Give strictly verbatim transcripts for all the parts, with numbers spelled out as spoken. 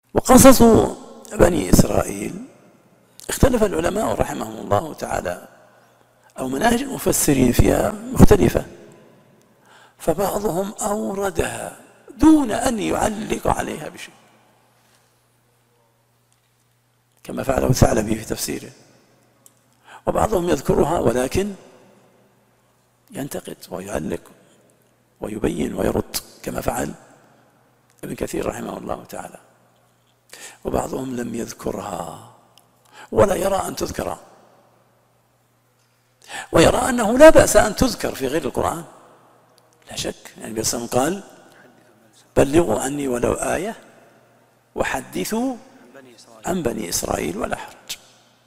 وقصص بني إسرائيل اختلف العلماء رحمهم الله تعالى، أو مناهج المفسرين فيها مختلفة، فبعضهم أوردها دون أن يعلق عليها بشيء، كما فعله الثعلبي في تفسيره، وبعضهم يذكرها ولكن ينتقد ويعلق ويبين ويرد، كما فعل ابن كثير رحمه الله تعالى. وبعضهم لم يذكرها ولا يرى أن تذكر، ويرى أنه لا بأس أن تذكر في غير القرآن، لا شك. يعني النبي صلى الله عليه وسلم قال: بلغوا عني ولو آية وحدثوا عن بني إسرائيل ولا حرج.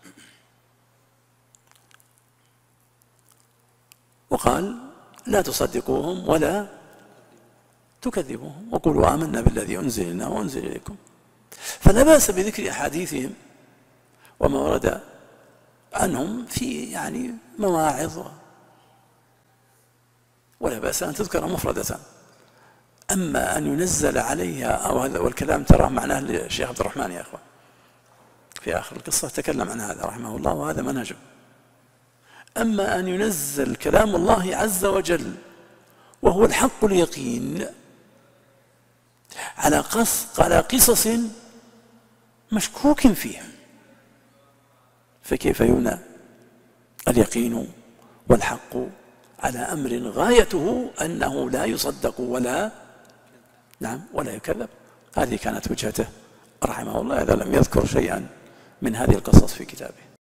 وقال: لا تصدقوهم ولا تكذبوهم وقولوا آمنا بالذي أنزل إلينا وأنزل إليكم. فلا بأس بذكر أحاديثهم وما ورد عنهم في يعني مواعظ، ولا بأس أن تذكر مفردة. أما أن ينزل عليها أو هذا، والكلام ترى معناه الشيخ عبد الرحمن يا أخوان في آخر القصة تكلم عن هذا رحمه الله، وهذا منهجه. أما أن ينزل كلام الله عز وجل وهو الحق اليقين على قص على قصص مشكوك فيها، فكيف يبنى اليقين والحق على أمر غايته أنه لا يصدق ولا نعم ولا يكذب؟ هذه كانت وجهته رحمه الله، إذا لم يذكر شيئا من هذه القصص في كتابه.